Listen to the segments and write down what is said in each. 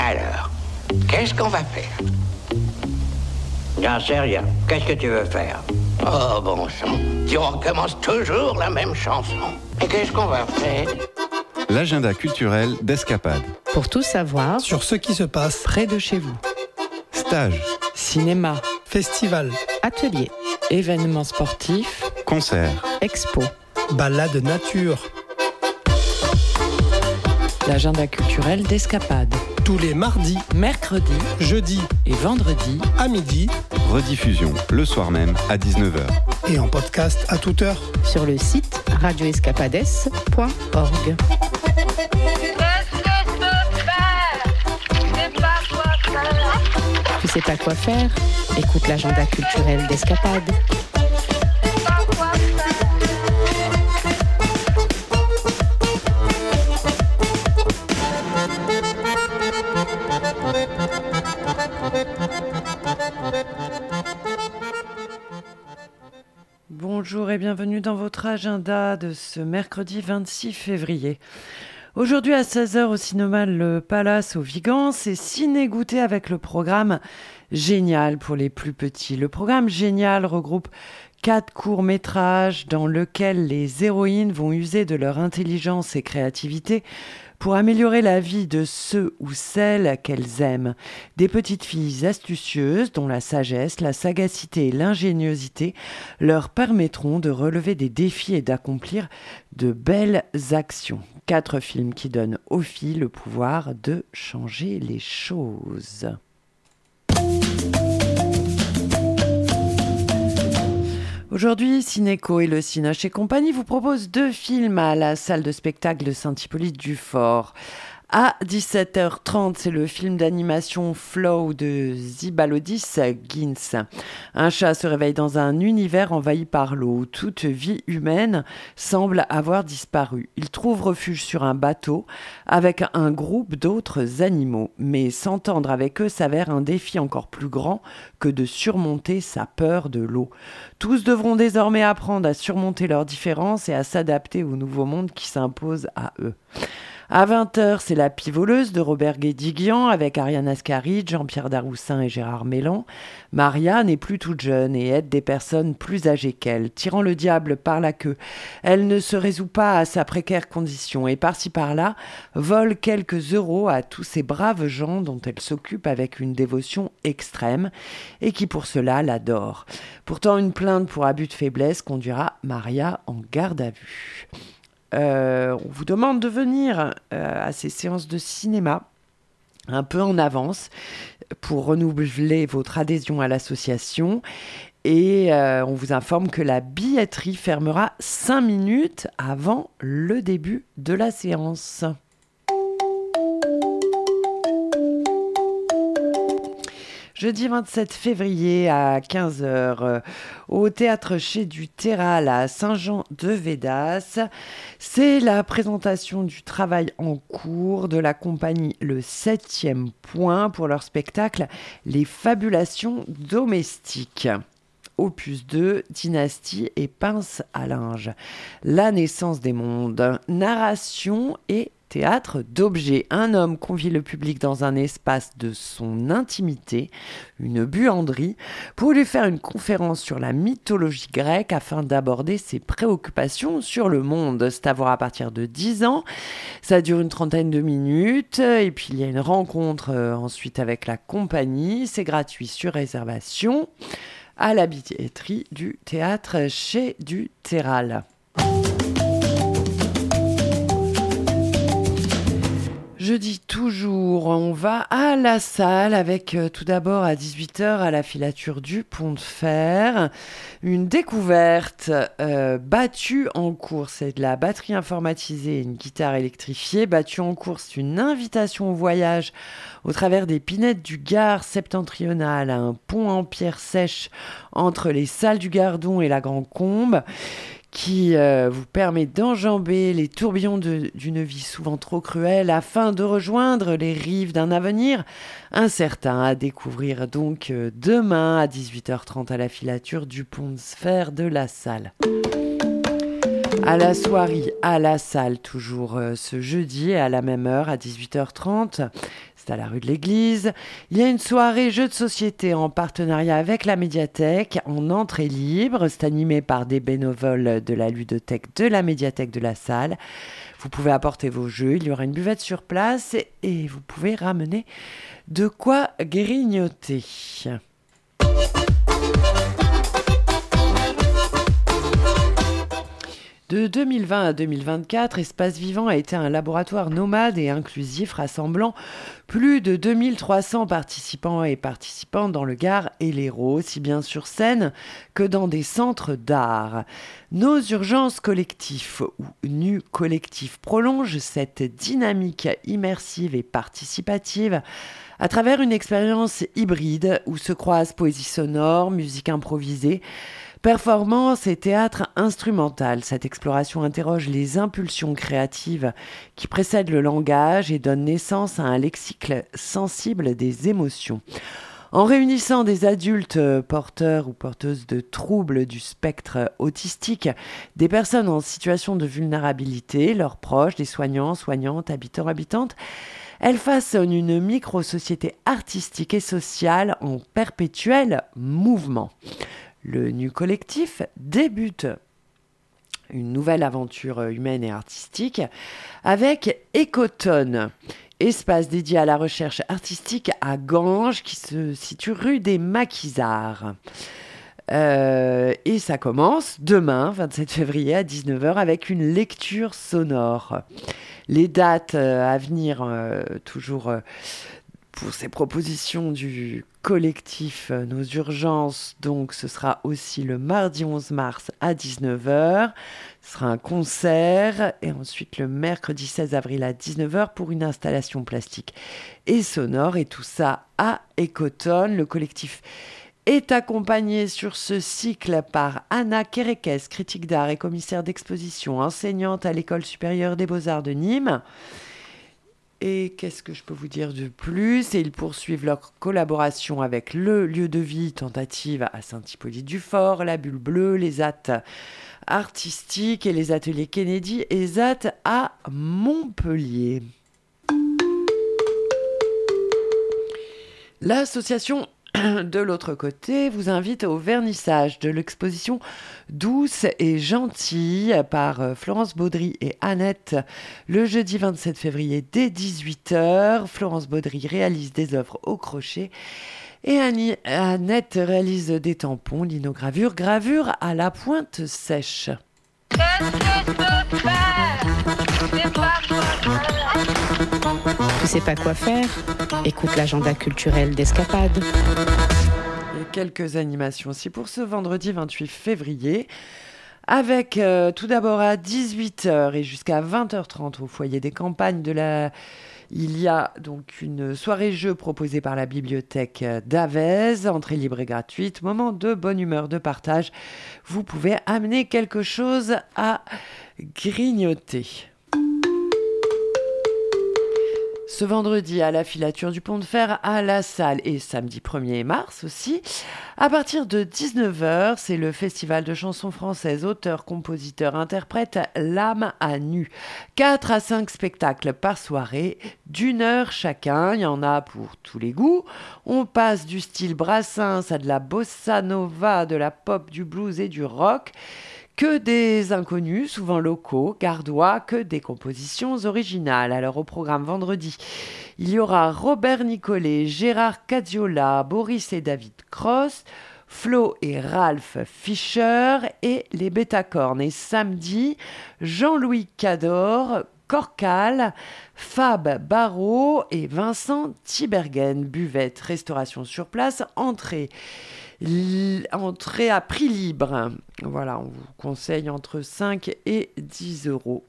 Alors, qu'est-ce qu'on va faire? J'en sais rien. Qu'est-ce que tu veux faire? Oh, bon sang. Tu recommences toujours la même chanson. Et qu'est-ce qu'on va faire? L'agenda culturel d'Escapade. Pour tout savoir sur ce qui se passe près de chez vous. Stage, Cinéma, festival, atelier, événements sportifs, concerts, expo. balade nature, L'agenda culturel d'Escapade. tous les mardis, Mercredi jeudis et vendredi à midi rediffusion le soir même à 19h. et en podcast à toute heure. sur le site radioescapades.org. Tu sais pas quoi faire? Écoute l'agenda culturel d'Escapade. Bonjour et bienvenue dans votre agenda de ce mercredi 26 février. Aujourd'hui à 16h au cinéma Le Palace au Vigan, c'est ciné-goûter avec le programme Génial pour les plus petits. Le programme Génial regroupe 4 courts-métrages dans lesquels les héroïnes vont user de leur intelligence et créativité pour améliorer la vie de ceux ou celles qu'elles aiment. Des petites filles astucieuses dont la sagesse, la sagacité et l'ingéniosité leur permettront de relever des défis et d'accomplir de belles actions. 4 films qui donnent aux filles le pouvoir de changer les choses. Aujourd'hui, Cinéco et le Cinoche et compagnie vous proposent 2 films à la salle de spectacle de Saint-Hippolyte-du-Fort. À 17h30, c'est le film d'animation Flow de Zibalodis Gins. Un chat se réveille dans un univers envahi par l'eau où toute vie humaine semble avoir disparu. Il trouve refuge sur un bateau avec un groupe d'autres animaux. Mais s'entendre avec eux s'avère un défi encore plus grand que de surmonter sa peur de l'eau. Tous devront désormais apprendre à surmonter leurs différences et à s'adapter au nouveau monde qui s'impose à eux. À 20h, c'est La Pivoleuse de Robert Guédiguian avec Ariane Ascaride, Jean-Pierre Daroussin et Gérard Mélan. Maria n'est plus toute jeune et aide des personnes plus âgées qu'elle. Tirant le diable par la queue, elle ne se résout pas à sa précaire condition et par-ci par-là, vole quelques euros à tous ces braves gens dont elle s'occupe avec une dévotion extrême et qui pour cela l'adorent. Pourtant, une plainte pour abus de faiblesse conduira Maria en garde à vue. On vous demande de venir à ces séances de cinéma un peu en avance pour renouveler votre adhésion à l'association et on vous informe que la billetterie fermera 5 minutes avant le début de la séance. Jeudi 27 février à 15h au théâtre Chez du Terral à Saint-Jean-de-Védas. C'est la présentation du travail en cours de la compagnie Le 7e Point pour leur spectacle Les Fabulations domestiques. Opus 2, Dynastie et Pince à linge. La naissance des mondes. Narration et théâtre d'objets. Un homme convie le public dans un espace de son intimité, une buanderie, pour lui faire une conférence sur la mythologie grecque afin d'aborder ses préoccupations sur le monde. C'est à voir à partir de 10 ans. Ça dure une 30aine de minutes. Et puis il y a une rencontre ensuite avec la compagnie. C'est gratuit sur réservation à la billetterie du théâtre Chez du Terral. Jeudi toujours, on va à la salle avec tout d'abord à 18h à la filature du Pont de Fer, une découverte battue en course, c'est de la batterie informatisée et une guitare électrifiée. Battue en course, une invitation au voyage au travers des pinettes du Gard septentrional, un pont en pierre sèche entre les salles du Gardon et la Grande Combe, qui vous permet d'enjamber les tourbillons d'une vie souvent trop cruelle afin de rejoindre les rives d'un avenir incertain. À découvrir donc demain à 18h30 à la filature du Pont de Fer de la Salle. À la soirée, à la salle, toujours ce jeudi à la même heure, à 18h30. C'est à la rue de l'Église. Il y a une soirée jeux de société en partenariat avec la médiathèque, en entrée libre. C'est animé par des bénévoles de la ludothèque de la médiathèque de la salle. Vous pouvez apporter vos jeux, il y aura une buvette sur place et vous pouvez ramener de quoi grignoter. De 2020 à 2024, Espace Vivant a été un laboratoire nomade et inclusif rassemblant plus de 2300 participants et participantes dans le Gard et l'Hérault, aussi bien sur scène que dans des centres d'art. Nos urgences collectives ou NU collectifs prolongent cette dynamique immersive et participative à travers une expérience hybride où se croisent poésie sonore, musique improvisée, performance et théâtre instrumental. Cette exploration interroge les impulsions créatives qui précèdent le langage et donne naissance à un lexique sensible des émotions. En réunissant des adultes porteurs ou porteuses de troubles du spectre autistique, des personnes en situation de vulnérabilité, leurs proches, des soignants, soignantes, habitants, habitantes, elle façonne une micro-société artistique et sociale en perpétuel mouvement. Le NU collectif débute une nouvelle aventure humaine et artistique avec Ecotone, espace dédié à la recherche artistique à Ganges qui se situe rue des Maquisards. Et ça commence demain, 27 février à 19h avec une lecture sonore. Les dates à venir, toujours pour ces propositions du collectif Nos Urgences, donc ce sera aussi le mardi 11 mars à 19h. Ce sera un concert et ensuite le mercredi 16 avril à 19h pour une installation plastique et sonore et tout ça à Ecotone. Le collectif est accompagné sur ce cycle par Anna Kerekes, critique d'art et commissaire d'exposition, enseignante à l'École supérieure des beaux-arts de Nîmes. Et qu'est-ce que je peux vous dire de plus ? Et ils poursuivent leur collaboration avec le lieu de vie Tentative à Saint-Hippolyte-du-Fort, la Bulle Bleue, les ZAT artistiques et les ateliers Kennedy et ZAT à Montpellier. L'association de l'autre côté vous invite au vernissage de l'exposition Douce et Gentille par Florence Baudry et Annette le jeudi 27 février dès 18h. Florence Baudry réalise des œuvres au crochet et Annette réalise des tampons, linogravure, gravure à la pointe sèche. Tu sais pas quoi faire ? Écoute l'agenda culturel d'Escapade. Et quelques animations aussi pour ce vendredi 28 février. Avec tout d'abord à 18h et jusqu'à 20h30 au foyer des campagnes il y a donc une soirée jeu proposée par la bibliothèque d'Avez, entrée libre et gratuite, moment de bonne humeur, de partage. Vous pouvez amener quelque chose à grignoter. Ce vendredi, à la filature du Pont de Fer, à la salle, et samedi 1er mars aussi, à partir de 19h, c'est le festival de chansons françaises, auteurs, compositeurs, interprètes, l'âme à nu. 4 à 5 spectacles par soirée, d'1 heure chacun, il y en a pour tous les goûts. On passe du style Brassens à de la bossa nova, de la pop, du blues et du rock. Que des inconnus, souvent locaux, gardois, que des compositions originales. Alors au programme vendredi, il y aura Robert Nicolet, Gérard Caziola, Boris et David Cross, Flo et Ralph Fischer et les Bétacornes. Et samedi, Jean-Louis Cador, Corcal, Fab Barrault et Vincent Tibergen. Buvette, restauration sur place, entrée à prix libre. Voilà, on vous conseille entre 5 et 10 euros.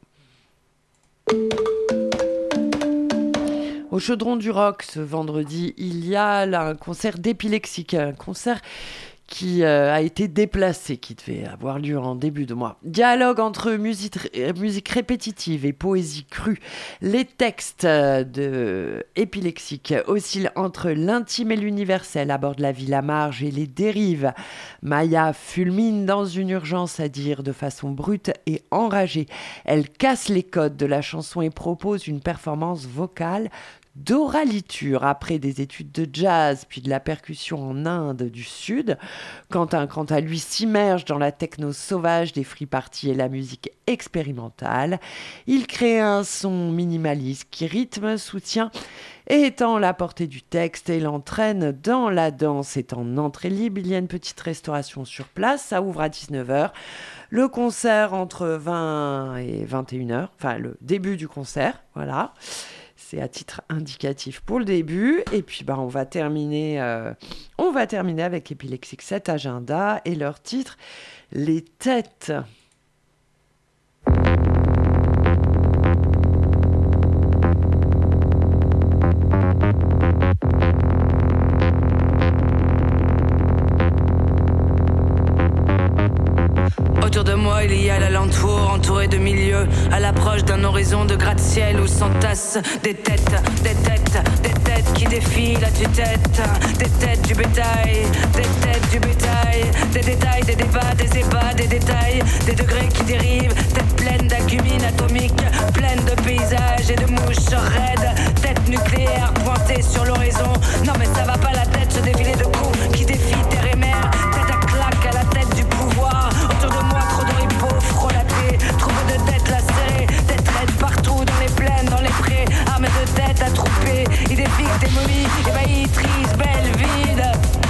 Au Chaudron du Rock, ce vendredi, il y a là un concert d'épilexique, un concert qui a été déplacé, qui devait avoir lieu en début de mois. Dialogue entre musique répétitive et poésie crue. Les textes de Épilexique oscillent entre l'intime et l'universel, abordent la vie, la marge et les dérives. Maya fulmine dans une urgence à dire de façon brute et enragée. Elle casse les codes de la chanson et propose une performance vocale d'oraliture après des études de jazz puis de la percussion en Inde du Sud. Quentin, quant à lui, s'immerge dans la techno sauvage des free parties et la musique expérimentale. Il crée un son minimaliste qui rythme, soutient et étend la portée du texte et l'entraîne dans la danse. C'est en entrée libre, il y a une petite restauration sur place, ça ouvre à 19h. Le concert entre 20 et 21h, enfin le début du concert, voilà. C'est à titre indicatif pour le début. Et puis, on va terminer avec Épilexique, cet agenda et leur titre, Les Têtes. Autour de moi, il y a l'alentour, entouré de milieux, à l'approche d'un horizon de gratte-ciel où s'entassent des têtes qui défilent à tue-tête, des têtes du bétail, des détails, des débats, des ébats, des détails, des degrés qui dérivent, têtes pleines d'acumines atomiques, pleines de paysages et de mouches raides, têtes nucléaires pointées sur l'horizon. Non mais ça va pas la tête, ce défilé de coups qui défie terre et mer, tête à claque à la tête du pouvoir. Autour de moi, trop d'oripeaux frelatés, trop de têtes lacérées, têtes raides partout, dans les plaines, dans les prés, armées de têtes attroupées, idéfiques des momies, ébahies, tristes, belles, vides.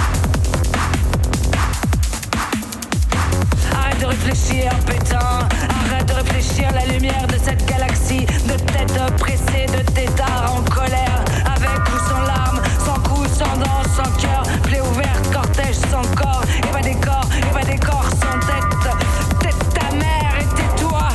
Arrête de réfléchir, pétain, arrête de réfléchir, la lumière de cette galaxie, de têtes pressées, de têtards en colère, avec ou sans larmes, sans coups, sans dents, sans cœur, plaie ouverte, cortège sans corps, et va des corps sans tête, tête ta mère et tais-toi.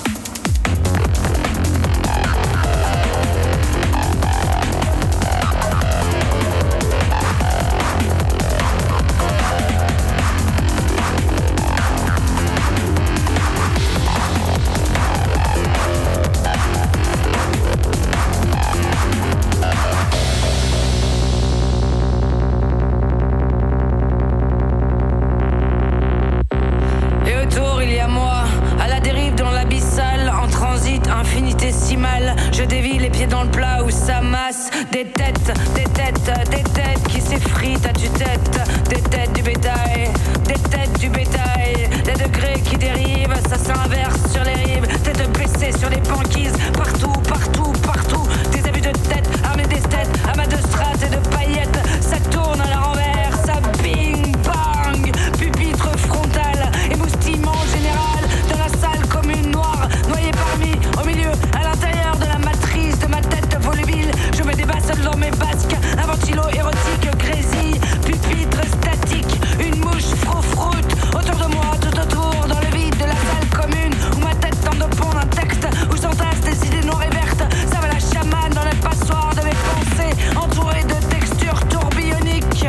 Infinitésimale, je dévie les pieds dans le plat où s'amassent des têtes qui s'effritent à tue-tête, des têtes du bétail, des degrés qui dérivent, ça s'inverse sur les rives, têtes baissées sur les banquises, partout, des abus de tête, armés d'esthètes, amas de strass et de paillettes, ça tourne à la renverse, ça bing bang, pupitre frontal, émoustillement général, dans la salle commune noire, noyée parmi, au milieu, à l'intérieur de la matrice de ma tête volubile, je me débat seul dans mes basques, un ventilo érotique grésille, pupitre statique, une mouche froufroute, autour de moi, tout autour, dans le vide de la salle commune, où ma tête tente de pondre un texte, où s'entassent des idées noires et vertes, ça va la chamane dans le passoire de mes pensées, entourée de textures tourbilloniques.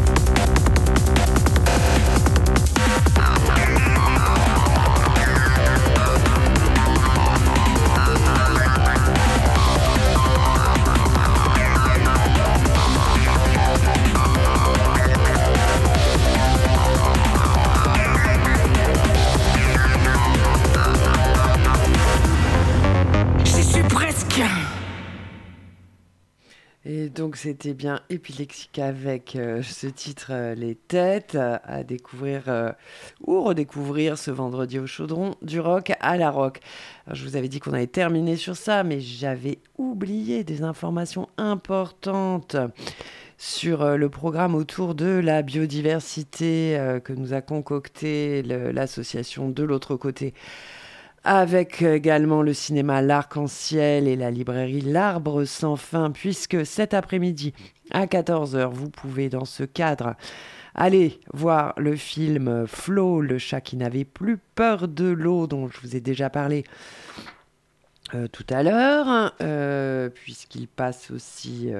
Et donc c'était bien Épilexique avec ce titre Les Têtes à découvrir ou redécouvrir ce vendredi au Chaudron, du rock à la rock. Alors, je vous avais dit qu'on avait terminé sur ça, mais j'avais oublié des informations importantes sur le programme autour de la biodiversité que nous a concocté l'association De l'autre côté, avec également le cinéma L'Arc-en-Ciel et la librairie L'Arbre sans fin, puisque cet après-midi à 14h, vous pouvez dans ce cadre aller voir le film Flo, le chat qui n'avait plus peur de l'eau, dont je vous ai déjà parlé tout à l'heure, puisqu'il passe aussi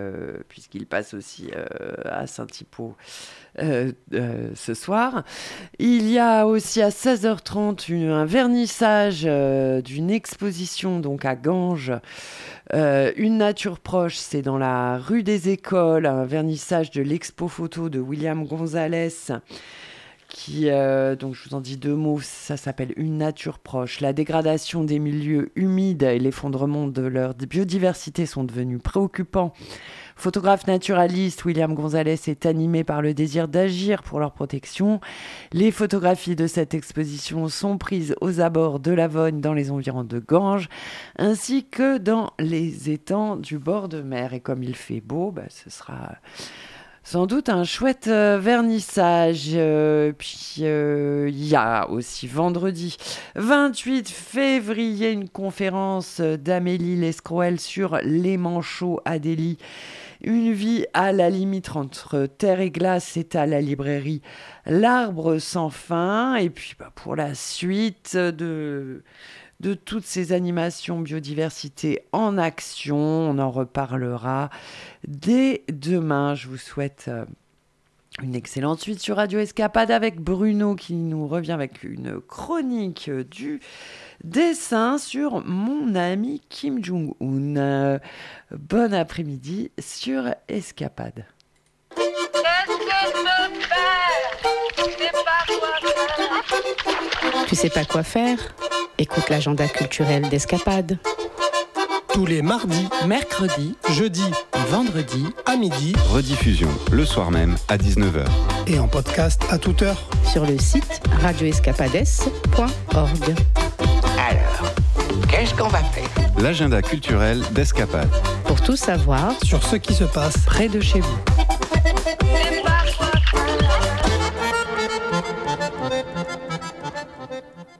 à Saint-Hippo ce soir. Il y a aussi à 16h30 un vernissage d'une exposition donc à Ganges, Une nature proche, c'est dans la rue des Écoles, un vernissage de l'expo photo de William Gonzalez qui, donc je vous en dis 2 mots, ça s'appelle Une nature proche. La dégradation des milieux humides et l'effondrement de leur biodiversité sont devenus préoccupants. Photographe naturaliste, William Gonzalez est animé par le désir d'agir pour leur protection. Les photographies de cette exposition sont prises aux abords de la Vogne dans les environs de Ganges, ainsi que dans les étangs du bord de mer. Et comme il fait beau, ce sera sans doute un chouette vernissage. Puis il y a aussi vendredi 28 février une conférence d'Amélie Lescroel sur les manchots Adélie. Une vie à la limite entre terre et glace, c'est à la librairie L'Arbre sans fin. Et puis pour la suite de toutes ces animations biodiversité en action, on en reparlera dès demain. Je vous souhaite une excellente suite sur Radio Escapade avec Bruno qui nous revient avec une chronique du dessin sur mon ami Kim Jong-un. Bon après-midi sur Escapade. Tu sais pas quoi faire ? Écoute l'agenda culturel d'Escapade. Tous les mardis, Mercredi, jeudis et vendredi à midi Rediffusion le soir même à 19h. et en podcast à toute heure. Sur le site radioescapades.org. Alors, qu'est-ce qu'on va faire? L'agenda culturel d'Escapade. Pour tout savoir, Sur ce qui se passe près de chez vous.